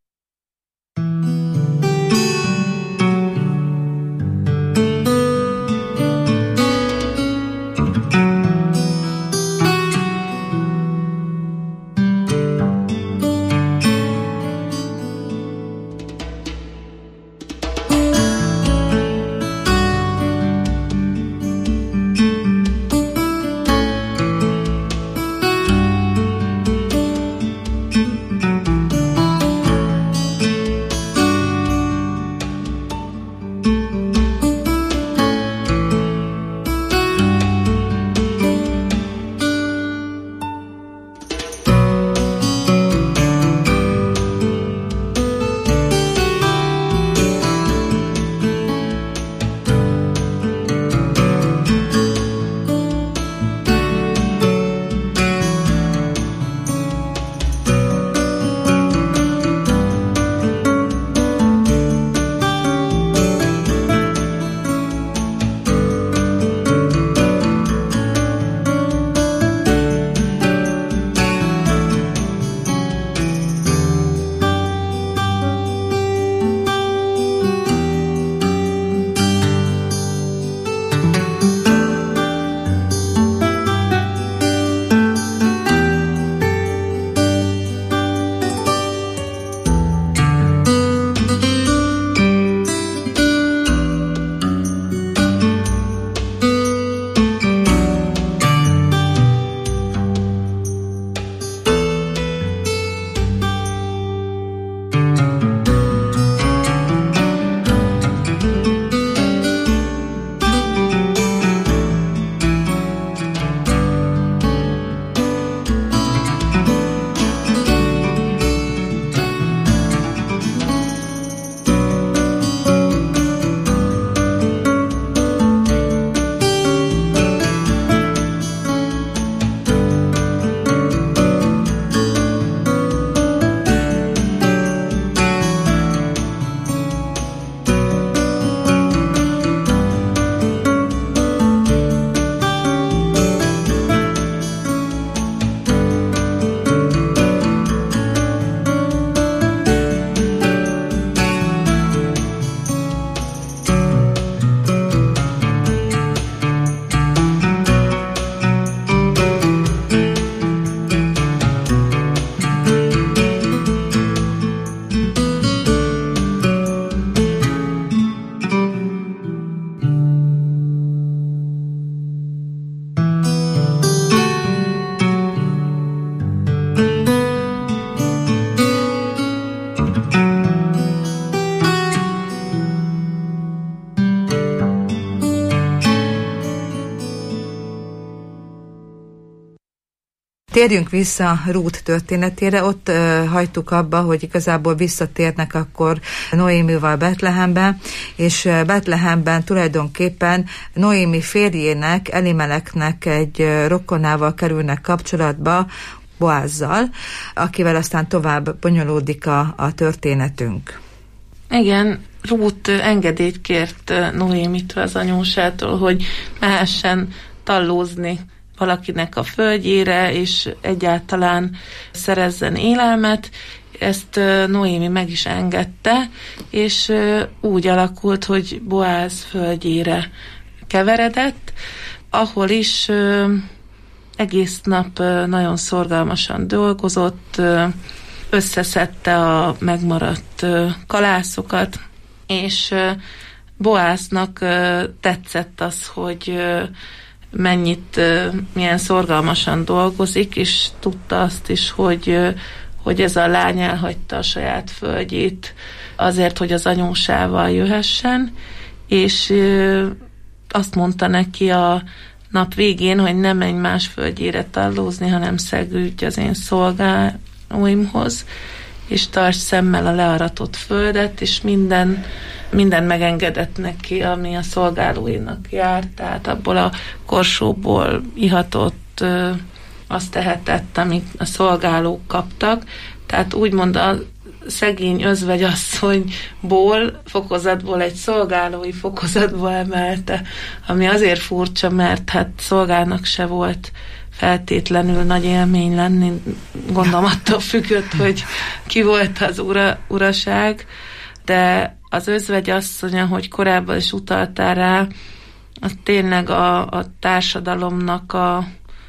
Térjünk vissza Rút történetére, ott uh, hagytuk abba, hogy igazából visszatérnek akkor Noémival Betlehembe, és uh, Betlehemben tulajdonképpen Noémi férjének, Elimeleknek egy uh, rokonával kerülnek kapcsolatba, Boázzal, akivel aztán tovább bonyolódik a, a történetünk. Igen, Rút engedélyt kért Noémitől, az anyósától, hogy mehessen tallózni valakinek a földjére, és egyáltalán szerezzen élelmet. Ezt Noémi meg is engedte, és úgy alakult, hogy Boáz földjére keveredett, ahol is egész nap nagyon szorgalmasan dolgozott, összeszedte a megmaradt kalászokat, és Boáznak tetszett az, hogy mennyit, milyen szorgalmasan dolgozik, és tudta azt is, hogy, hogy ez a lány elhagyta a saját földjét azért, hogy az anyósával jöhessen, és azt mondta neki a nap végén, hogy ne menj más földjére tallózni, hanem szegődj az én szolgálóimhoz, és tarts szemmel a learatott földet, és minden, minden megengedett neki, ami a szolgálóinak járt, tehát abból a korsóból ihatott, azt tehetett, amit a szolgálók kaptak, tehát úgymond a szegény özvegyasszonyból, fokozatból egy szolgálói fokozatba emelte, ami azért furcsa, mert hát szolgának se volt feltétlenül nagy élmény lenni, gondolom attól függött, hogy ki volt az ura, uraság, de az özvegyasszony, ahogy korábban is utaltál rá, az tényleg a, a társadalomnak a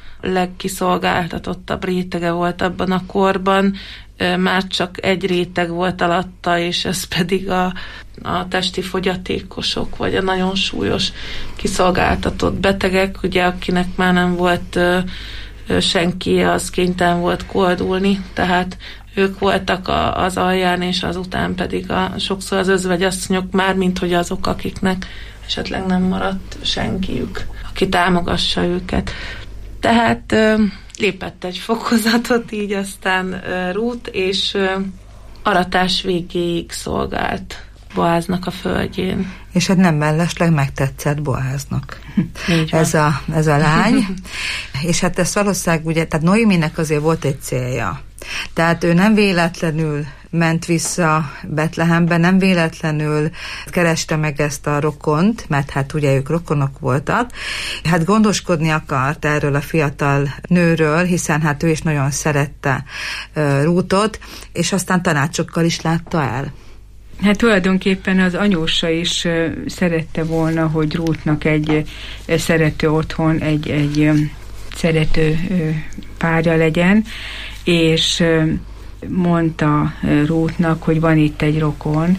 legkiszolgáltatottabb rétege volt abban a korban, már csak egy réteg volt alatta, és ez pedig a, a testi fogyatékosok, vagy a nagyon súlyos kiszolgáltatott betegek, ugye akinek már nem volt ö, ö, senki, az kénytelen volt koldulni, tehát ők voltak a, az alján, és azután pedig a, sokszor az özvegyasszonyok már, mint hogy azok, akiknek esetleg nem maradt senkiük, aki támogassa őket. Tehát ö, lépett egy fokozatot, így aztán uh, Rút, és uh, aratás végéig szolgált Boáznak a földjén. És hát nem mellesleg megtetszett Boáznak ez a, ez a lány. És hát ez valószínűleg, ugye, tehát Noéminek azért volt egy célja. Tehát ő nem véletlenül ment vissza Betlehembe, nem véletlenül kereste meg ezt a rokont, mert hát ugye ők rokonok voltak. Hát gondoskodni akart erről a fiatal nőről, hiszen hát ő is nagyon szerette uh, Rútot, és aztán tanácsokkal is látta el. Hát tulajdonképpen az anyósa is uh, szerette volna, hogy Rútnak egy uh, szerető otthon, egy, egy um, szerető uh, párja legyen, és uh, mondta Rútnak, hogy van itt egy rokon,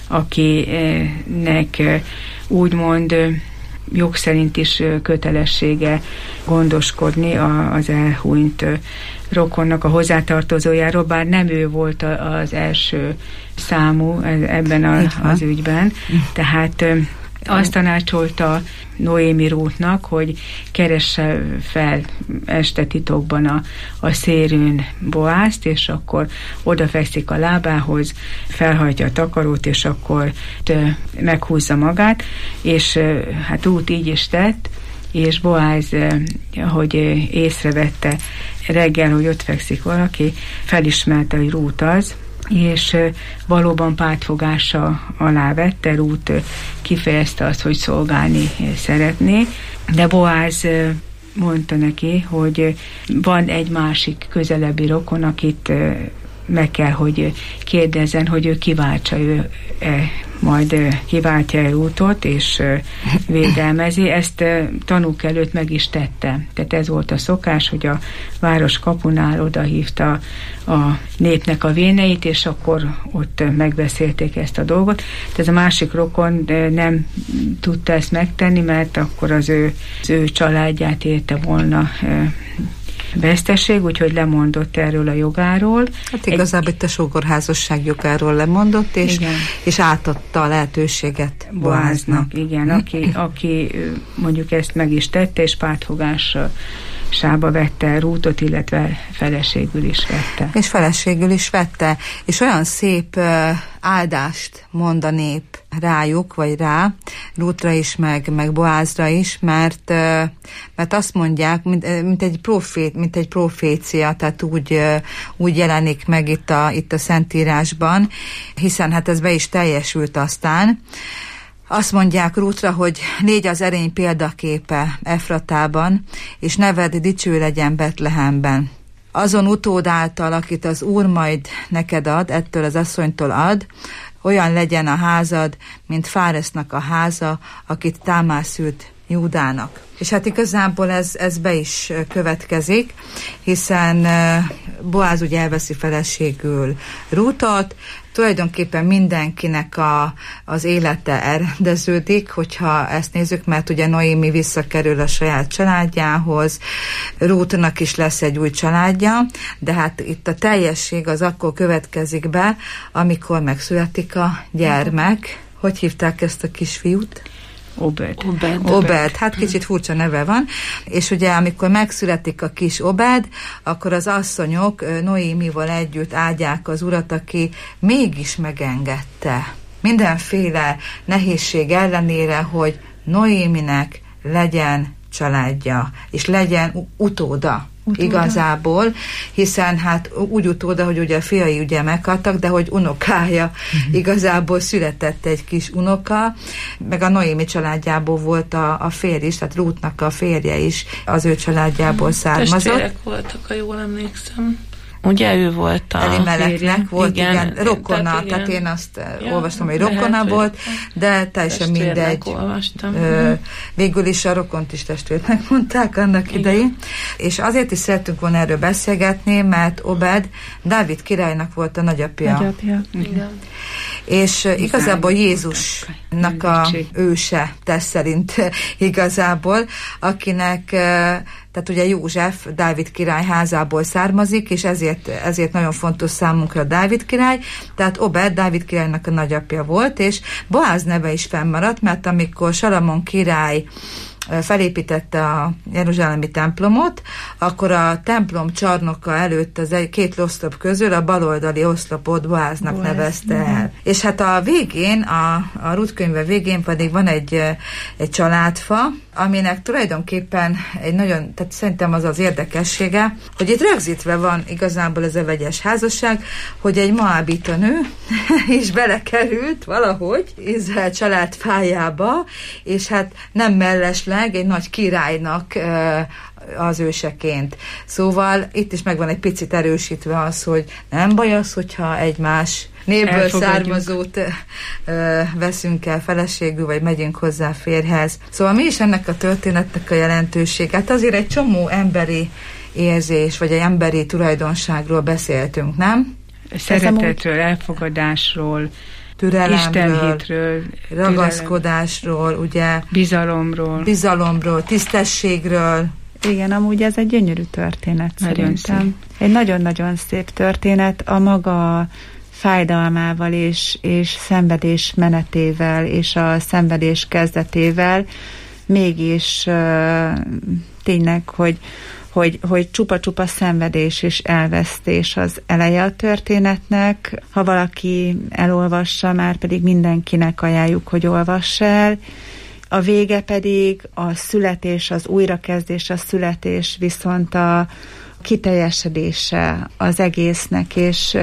akinek úgymond jog szerint is kötelessége gondoskodni az elhunyt rokonnak a hozzátartozójáról, bár nem ő volt az első számú ebben a, az ügyben. Tehát azt tanácsolta Noémi Rútnak, hogy keresse fel este titokban a, a szérűn Boázt, és akkor odafekszik a lábához, felhajtja a takarót, és akkor tő, meghúzza magát, és hát Rút így is tett, és Boáz, ahogy észrevette reggel, hogy ott fekszik valaki, felismerte, hogy Rút az, és valóban pártfogása alá vette, Rút kifejezte azt, hogy szolgálni szeretné, de Boáz mondta neki, hogy van egy másik közelebbi rokon, akit meg kell, hogy kérdezzen, hogy ő kiváltsa, ő majd kiváltja Rútot, és védelmezi. Ezt tanúk előtt meg is tette. Tehát ez volt a szokás, hogy a város kapunál odahívta a népnek a véneit, és akkor ott megbeszélték ezt a dolgot. Tehát ez a másik rokon nem tudta ezt megtenni, mert akkor az ő, az ő családját érte volna veszteség, úgyhogy lemondott erről a jogáról. Hát igazából itt a sógorházasság jogáról lemondott, és, és átadta a lehetőséget Boáznak. Igen, aki, aki mondjuk ezt meg is tette, és pártfogásra sába vette Rútot, illetve feleségül is vette. És feleségül is vette, és olyan szép uh, áldást mond a nép rájuk, vagy rá, Rútra is, meg, meg Boázra is, mert, uh, mert azt mondják, mint, mint, egy profét, mint egy profécia, tehát úgy, uh, úgy jelenik meg itt a, itt a Szentírásban, hiszen hát ez be is teljesült aztán. Azt mondják Rútra, hogy légy az erény példaképe Efratában, és neved dicső legyen Betlehemben. Azon utód által, akit az Úr majd neked ad, ettől az asszonytól ad, olyan legyen a házad, mint Fáresznak a háza, akit Támár szült Júdának. És hát igazából ez, ez be is következik, hiszen Boáz ugye elveszi feleségül Rútot, tulajdonképpen mindenkinek a, az élete elrendeződik, hogyha ezt nézzük, mert ugye Noémi visszakerül a saját családjához, Rútnak is lesz egy új családja, de hát itt a teljesség az akkor következik be, amikor megszületik a gyermek. Hogy hívták ezt a kisfiút? Obed. Obed. Obed. Hát kicsit furcsa neve van. És ugye amikor megszületik a kis Obed, akkor az asszonyok Noémival együtt áldják az urat, aki mégis megengedte. Mindenféle nehézség ellenére, hogy Noéminek legyen családja, és legyen utóda. Utóda. Igazából, hiszen hát úgy utóda, hogy ugye a fiai ugye meghaltak, de hogy unokája uh-huh. igazából született egy kis unoka, meg a Noémi családjából volt a, a férj is, tehát Rútnak a férje is az ő családjából uh-huh. származott. Testvérek voltak, ha jól emlékszem. Ugye ő volt a... Elimeleknek volt, igen, igen rokona, tehát, tehát én azt ja, olvastam, hogy rokona lehet, volt, de teljesen mindegy. Ö, végül is a rokont is testvérnek mondták annak igen. idején. És azért is szerettünk volna erről beszélgetni, mert Obed Dávid királynak volt a nagyapja. Nagyapja, igen. És uh, igazából Jézusnak a őse tesz szerint igazából, akinek uh, tehát ugye József Dávid király házából származik, és ezért, ezért nagyon fontos számunkra Dávid király, tehát Obed Dávid királynak a nagyapja volt, és Boáz neve is fennmaradt, mert amikor Salamon király felépítette a jeruzsálemi templomot, akkor a templom csarnoka előtt az egy, két oszlop közül a baloldali oszlopot Boáznak Boáz, nevezte el. Mm. És hát a végén, a, a Rút könyve végén pedig van egy, egy családfa, aminek tulajdonképpen egy nagyon, tehát szerintem az az érdekessége, hogy itt rögzítve van igazából ez a vegyes házasság, hogy egy moábita nő is belekerült valahogy Izrael családfájába, és hát nem mellesleg egy nagy királynak az őseként. Szóval itt is megvan egy picit erősítve az, hogy nem baj az, hogyha egy más névből elfogadjuk. Származót ö, veszünk el feleségül, vagy megyünk hozzá férjhez. Szóval mi is ennek a történetnek a jelentőség? Hát azért egy csomó emberi érzés, vagy egy emberi tulajdonságról beszéltünk, nem? Szeretetről, elfogadásról, türelemről, istenhitről, ragaszkodásról, ugye? Bizalomról. Bizalomról, tisztességről. Igen, amúgy ez egy gyönyörű történet nagyon szerintem. Szép. Egy nagyon-nagyon szép történet a maga fájdalmával és, és szenvedés menetével és a szenvedés kezdetével mégis uh, tényleg, hogy, hogy, hogy csupa-csupa szenvedés és elvesztés az eleje a történetnek. Ha valaki elolvassa, már pedig mindenkinek ajánljuk, hogy olvass el. A vége pedig a születés, az újrakezdés, a születés viszont a kiteljesedése az egésznek, és,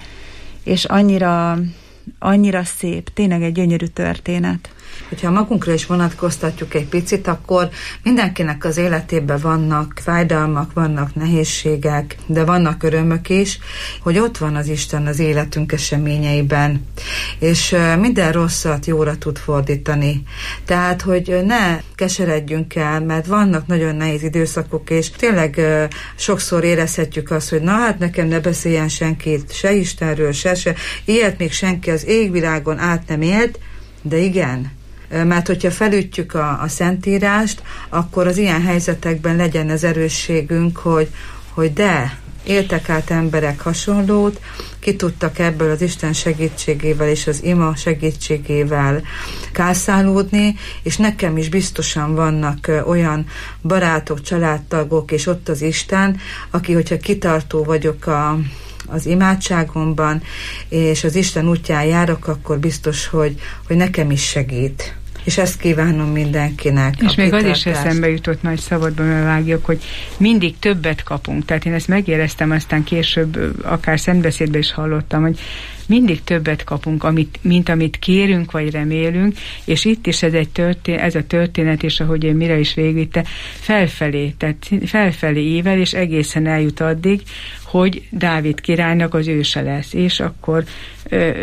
és annyira, annyira szép, tényleg egy gyönyörű történet. Hogyha magunkra is vonatkoztatjuk egy picit, akkor mindenkinek az életében vannak fájdalmak, vannak nehézségek, de vannak örömök is, hogy ott van az Isten az életünk eseményeiben, és minden rosszat jóra tud fordítani. Tehát, hogy ne keseredjünk el, mert vannak nagyon nehéz időszakok, és tényleg sokszor érezhetjük azt, hogy na hát nekem ne beszéljen senki, se Istenről, se se, ilyet még senki az égvilágon át nem élt, de igen, mert hogyha felütjük a, a Szentírást, akkor az ilyen helyzetekben legyen az erősségünk, hogy, hogy de, éltek át emberek hasonlót, ki tudtak ebből az Isten segítségével és az ima segítségével kászálódni, és nekem is biztosan vannak olyan barátok, családtagok, és ott az Isten, aki, hogyha kitartó vagyok a az imádságomban, és az Isten útján járok, akkor biztos, hogy, hogy nekem is segít. És ezt kívánom mindenkinek. És még az is eszembe jutott nagy szabadban vágjuk, hogy mindig többet kapunk. Tehát én ezt megéreztem, aztán később akár szentbeszédben is hallottam, hogy mindig többet kapunk, amit, mint amit kérünk, vagy remélünk, és itt is ez, egy történet, ez a történet, és ahogy én mire is végigvitte, felfelé, tehát felfelé ível, és egészen eljut addig, hogy Dávid királynak az őse lesz, és akkor ö,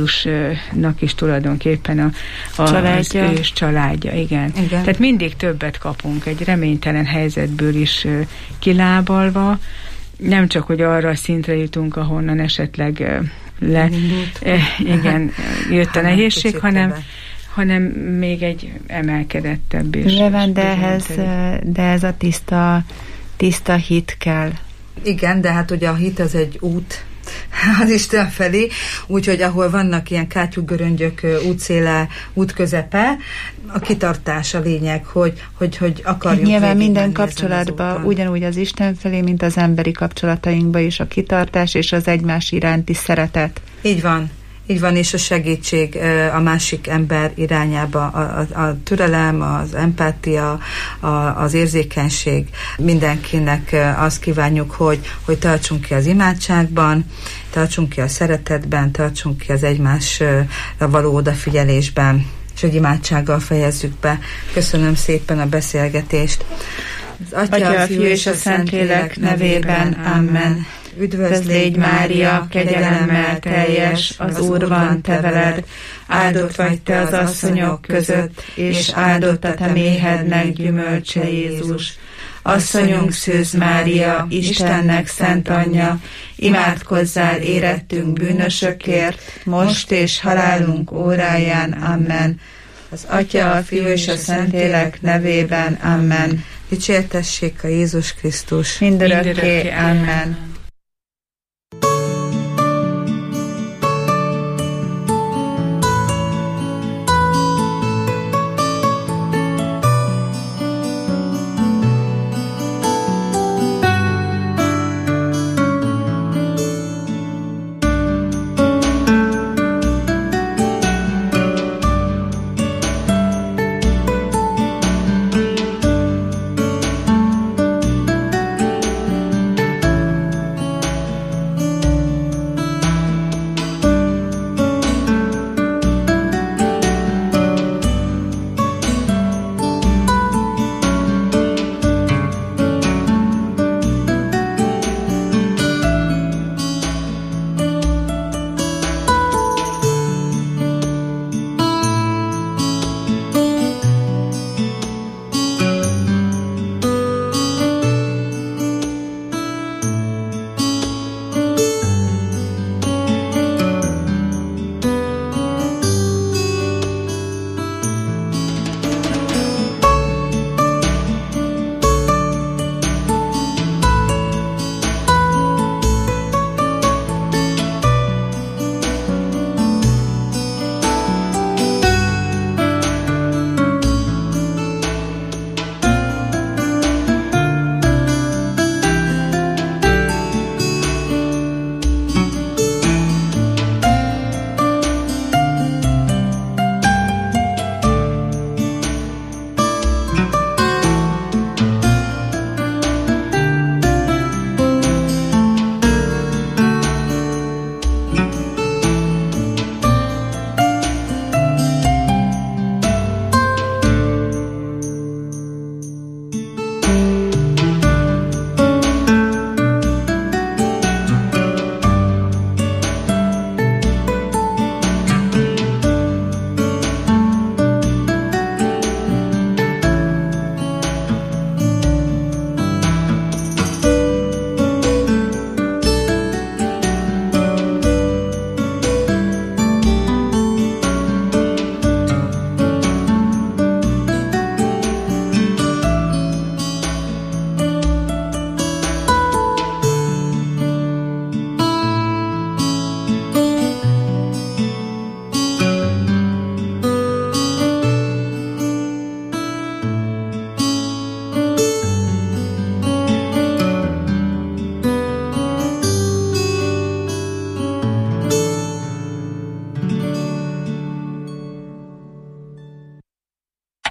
Jézusnak is tulajdonképpen a, a, családja. Az ős családja, igen. igen. Tehát mindig többet kapunk, egy reménytelen helyzetből is ö, kilábalva, nem csak, hogy arra a szintre jutunk, ahonnan esetleg ö, le, ö, igen, jött a nehézség, hanem hanem még egy emelkedettebb is. Nyilván, de ehhez, de ez a tiszta, tiszta hit kell. Igen, de hát ugye a hit az egy út az Isten felé, úgyhogy ahol vannak ilyen kátyúgöröngyök, útszéle, útközepe, a kitartás a lényeg, hogy, hogy, hogy akarjunk. Nyilván minden kapcsolatban ugyanúgy az Isten felé, mint az emberi kapcsolatainkban is a kitartás és az egymás iránti szeretet. Így van. Így van, és a segítség a másik ember irányába, a, a, a türelem, az empátia, a, az érzékenység. Mindenkinek azt kívánjuk, hogy, hogy tartsunk ki az imádságban, tartsunk ki a szeretetben, tartsunk ki az egymásra való odafigyelésben, és egy imádsággal fejezzük be. Köszönöm szépen a beszélgetést. Az Atya, Atya a Fiú és a Szentlélek nevében. Amen. Üdvözl légy, Mária, kegyelemmel teljes, az Úr van te veled, áldott vagy te az asszonyok között, és áldott a te méhednek gyümölcse Jézus. Asszonyunk Szűz Mária, Istennek szent anyja, imádkozzál érettünk bűnösökért, most és halálunk óráján. Amen. Az Atya, a Fiú és a Szentlélek nevében. Amen. Dicsértessék a Jézus Krisztus. Mindörökké. Amen.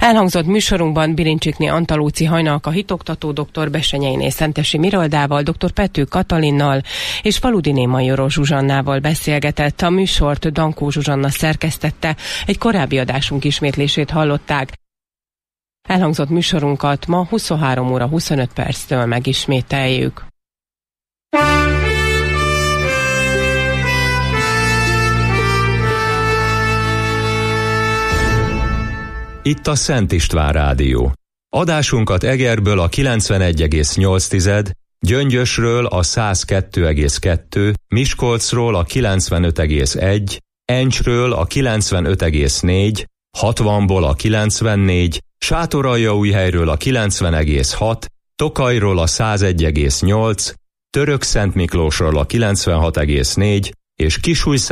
Elhangzott műsorunkban Bilincsikné Antalóci Hajnalka hitoktató dr. Besenyeiné Szentesi Miroldával, dr. Pető Katalinnal és Faludiné Majoros Zsuzsannával beszélgetett. A műsort Dankó Zsuzsanna szerkesztette, egy korábbi adásunk ismétlését hallották. Elhangzott műsorunkat ma huszonhárom óra huszonöt perctől megismételjük. Itt a Szent István Rádió. Adásunkat Egerből a kilencvenegy egész nyolc, Gyöngyösről a száz kettő egész kettő, Miskolcról a kilencvenöt egész egy, Encsről a kilencvenöt egész négy, hatvanból a kilencvennégy, Sátoraljaújhelyről a kilencven egész hat, Tokajról a száz egy egész nyolc, Törökszentmiklósról a kilencvenhat egész négy és Kisújszentmiklósról